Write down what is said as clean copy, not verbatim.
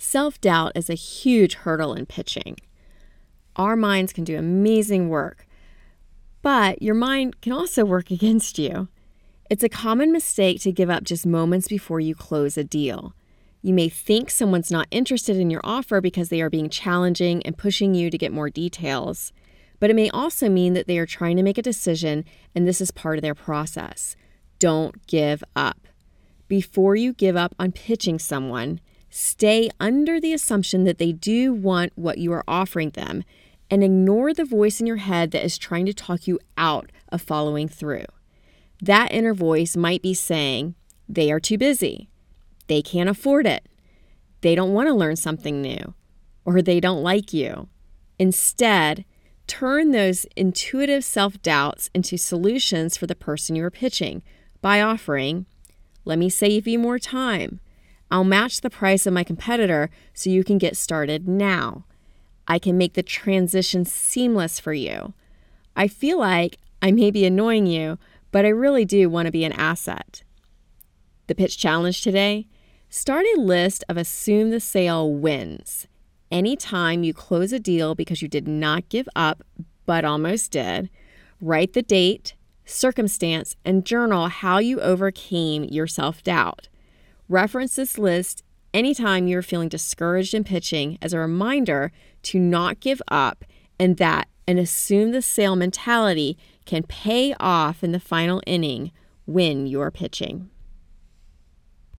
Self-doubt is a huge hurdle in pitching. Our minds can do amazing work, but your mind can also work against you. It's a common mistake to give up just moments before you close a deal. You may think someone's not interested in your offer because they are being challenging and pushing you to get more details, but it may also mean that they are trying to make a decision and this is part of their process. Don't give up. Before you give up on pitching someone, stay under the assumption that they do want what you are offering them and ignore the voice in your head that is trying to talk you out of following through. That inner voice might be saying, they are too busy, they can't afford it, they don't want to learn something new, or they don't like you. Instead, turn those intuitive self-doubts into solutions for the person you are pitching by offering, let me save you more time. I'll match the price of my competitor so you can get started now. I can make the transition seamless for you. I feel like I may be annoying you, but I really do want to be an asset. The pitch challenge today: start a list of assume the sale wins. Anytime you close a deal because you did not give up, but almost did, write the date, circumstance, and journal how you overcame your self-doubt. Reference this list anytime you're feeling discouraged in pitching as a reminder to not give up and that an assume the sale mentality can pay off in the final inning when you're pitching.